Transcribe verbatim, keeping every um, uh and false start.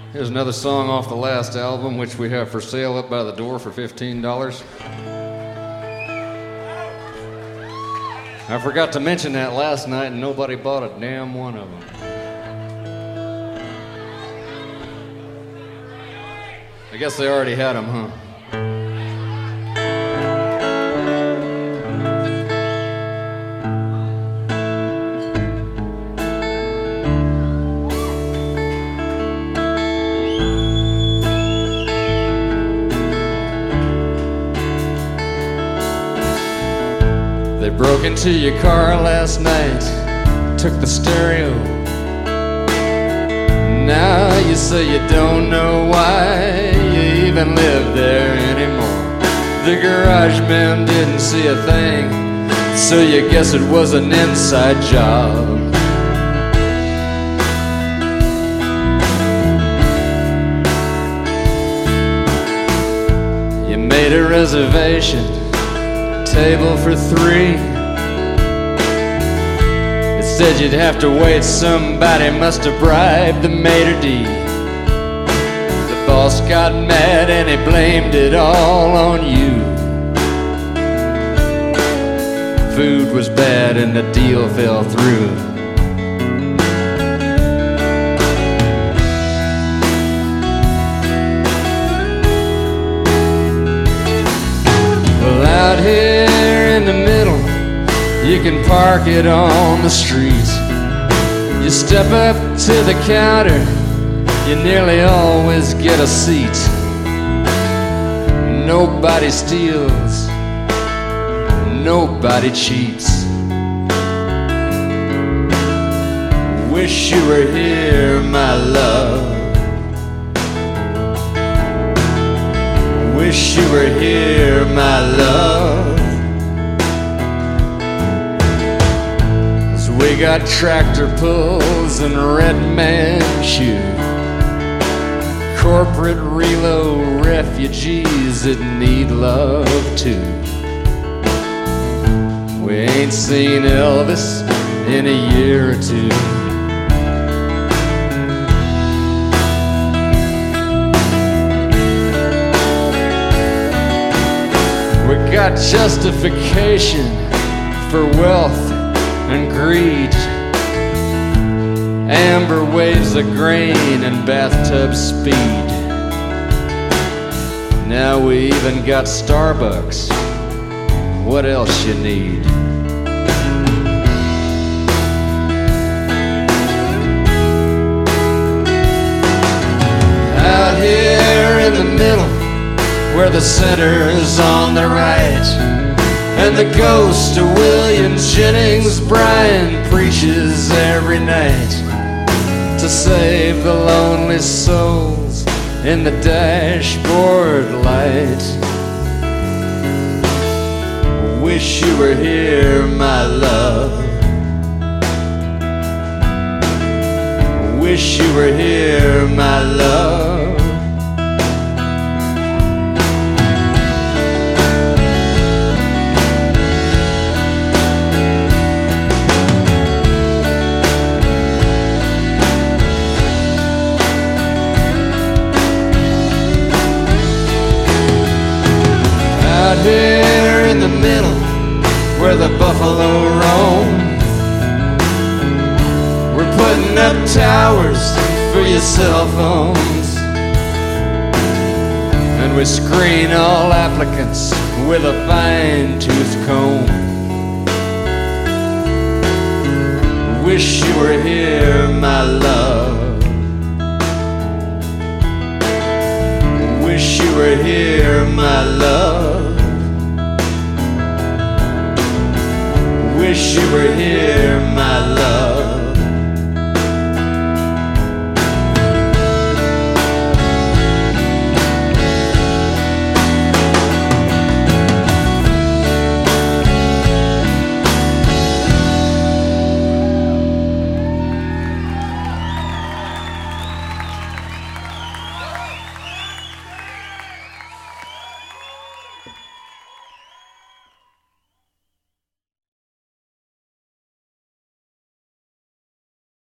Here's another song off the last album, which we have for sale up by the door for fifteen dollars. I forgot to mention that last night, and nobody bought a damn one of them. I guess they already had them, huh? They broke into your car last night, took the stereo. Now you say you don't know why you even live there anymore. The garage man didn't see a thing, so you guess it was an inside job. You made a reservation, table for three. It said you'd have to wait, somebody must have bribed the maitre d'. The boss got mad and he blamed it all on you. Food was bad and the deal fell through. Well, out here in the middle, you can park it on the street. You step up to the counter, you nearly always get a seat. Nobody steals, nobody cheats. Wish you were here, my love. Wish you were here, my love. We got tractor pulls and red man shoes, corporate reload refugees that need love too. We ain't seen Elvis in a year or two. We got justification for wealth and greed, amber waves of grain and bathtub speed. Now we even got Starbucks. What else you need? Out here in the middle, where the center's on the right, and the ghost of William Jennings Bryan preaches every night to save the lonely souls in the dashboard light. Wish you were here, my love. Wish you were here, my love. Out here in the middle, where the buffalo roam, we're putting up towers for your cell phones, and we screen all applicants with a fine-tooth comb. Wish you were here, my love. Wish you were here, my love. Wish you were here, my love.